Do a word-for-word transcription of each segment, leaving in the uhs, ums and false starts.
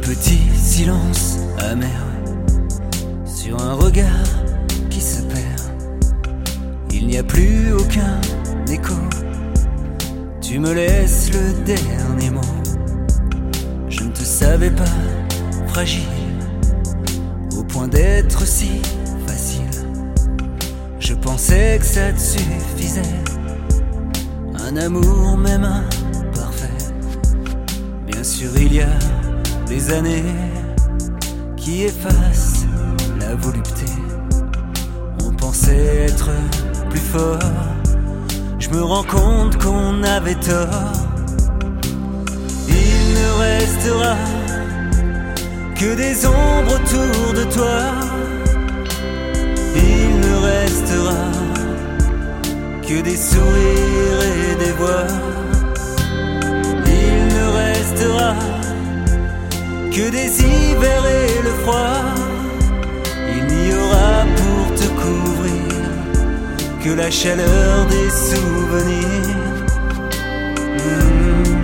petit silence amer sur un regard qui se perd. Il n'y a plus aucun écho. Tu me laisses le dernier mot. Je ne te savais pas fragile au point d'être si facile. Je pensais que ça te suffisait, un amour même imparfait. Bien sûr il y a des années qui effacent la volupté. On pensait être plus fort. Je me rends compte qu'on avait tort. Il ne restera que des ombres autour de toi. Il ne restera que des sourires et des voix. Il ne restera que des hivers et le froid. Il n'y aura pour te couvrir que la chaleur des souvenirs. Mmh.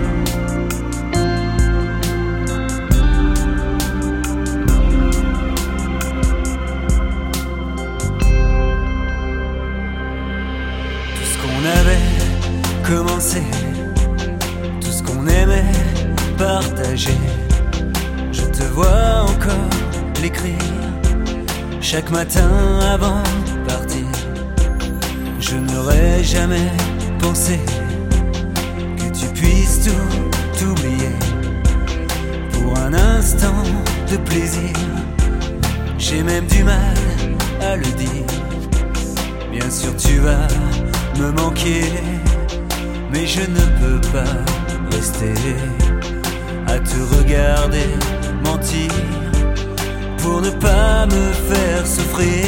Tout ce qu'on avait commencé, tout ce qu'on aimait partager, je te vois encore l'écrire chaque matin avant de partir. Je n'aurais jamais pensé que tu puisses tout oublier pour un instant de plaisir. J'ai même du mal à le dire. Bien sûr tu vas me manquer, mais je ne peux pas rester à te regarder mentir pour ne pas me faire souffrir.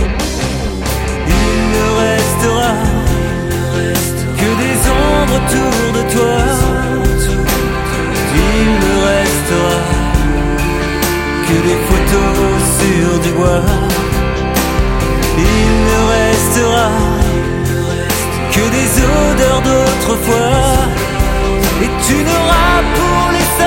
Il ne restera que des ombres autour de toi. Il ne restera que des photos sur du bois. Il ne restera que des odeurs d'autrefois. Et tu n'auras pour les